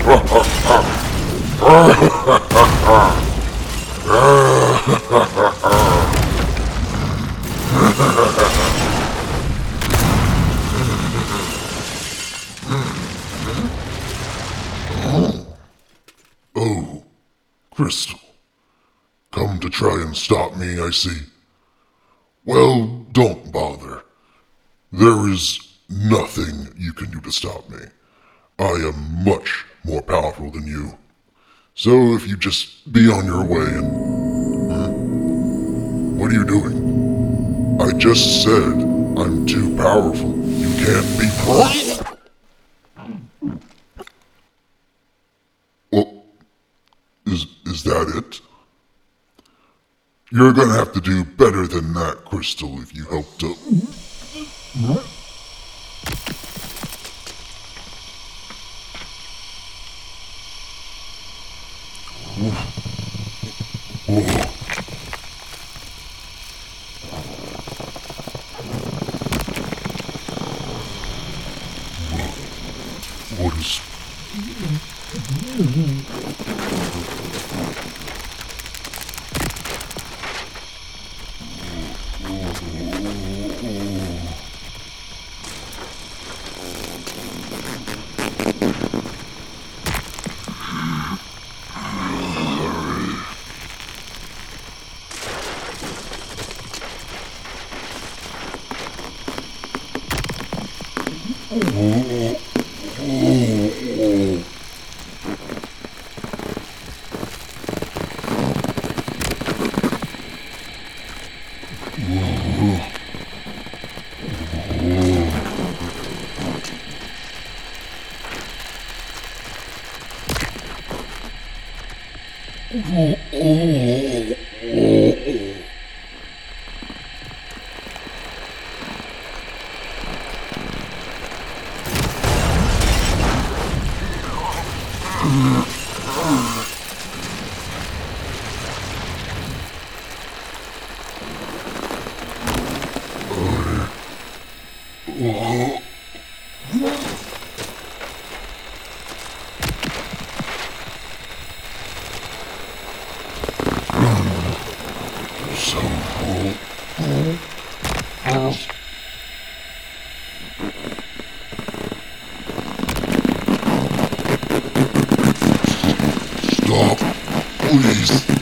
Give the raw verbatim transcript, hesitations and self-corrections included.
Oh, Crystal. Come to try and stop me, I see. Well, don't bother. There is nothing you can do to stop me. I am much more powerful than you. So if you just be on your way and... Hmm? What are you doing? I just said I'm too powerful. You can't be... Well, is, is that it? You're gonna have to do better than that, Crystal, if you hope to... What is... So full. Stop, please.